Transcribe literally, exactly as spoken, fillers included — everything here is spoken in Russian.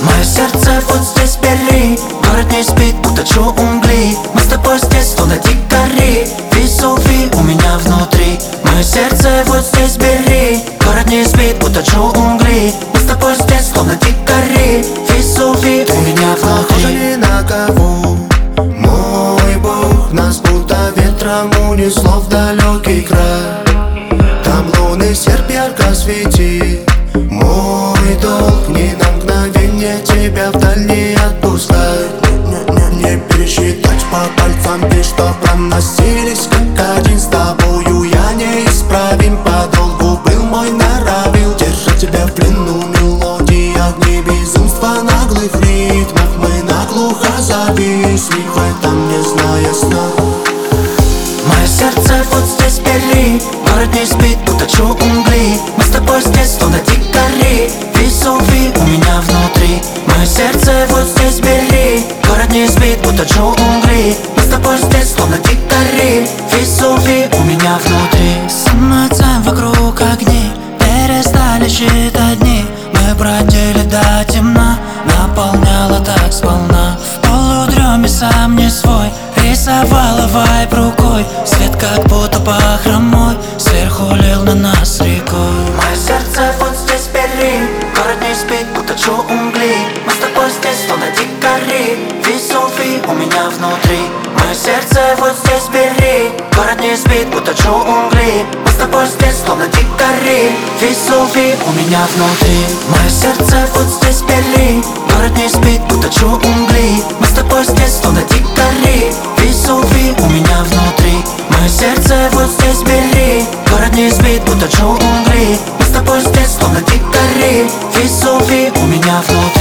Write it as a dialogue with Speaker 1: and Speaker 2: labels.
Speaker 1: Мое сердце вот здесь бери, город не спит, будто джунгли. Мы с тобой здесь, словно дикари, Везувий у меня внутри. Мое сердце вот здесь бери, город не спит, будто джунгли. Мы с тобой здесь, словно дикари, Везувий у меня
Speaker 2: Похоже
Speaker 1: внутри.
Speaker 2: ни на кого, мой Бог, нас будто ветром унесло в далекий край. Там лунный серп ярко светит, мой долг ни на мгновение тебя вдаль не отпускать. Не, не, не пересчитать по пальцам дни, что проносились как один. С тобою я неисправим, подолгу был мой норовил держать тебя в плену мелодий, огни безумства наглых ритмов. Мы наглухо зависли в этом, не зная сна.
Speaker 1: Мое сердце вот здесь бери, город не спит, будто джунгли. Мы с тобой здесь, словно дикари, Везувий у меня внутри. Мое сердце вот здесь бери, город не спит, будто джунгли. Мы с тобой здесь, словно дикари, Везувий у меня внутри.
Speaker 3: Самоцем вокруг огни, перестали считать дни. Мы бродили до темна, наполняла так сполна. В полудреме сам не свой, рисовала вайб рукой. Свет как будто бахромой, сверху лил на нас рекой.
Speaker 1: Мое сердце вот здесь бери, город не спит, будто джунгли. Мы с тобой здесь, словно дикари, Везувий у меня внутри. Мое сердце вот здесь бери, город не спит, будто джунгли. Мы с тобой здесь, словно дикари, Везувий у меня внутри. Мое сердце вот здесь бери, город не спит, будто джунгли. Мы с тобой здесь, словно дикари, Везувий у меня внутри. Мое сердце вот здесь бери, город не спит, будто джунгли. Мы с тобой здесь, словно дикари, Везувий у меня внутри.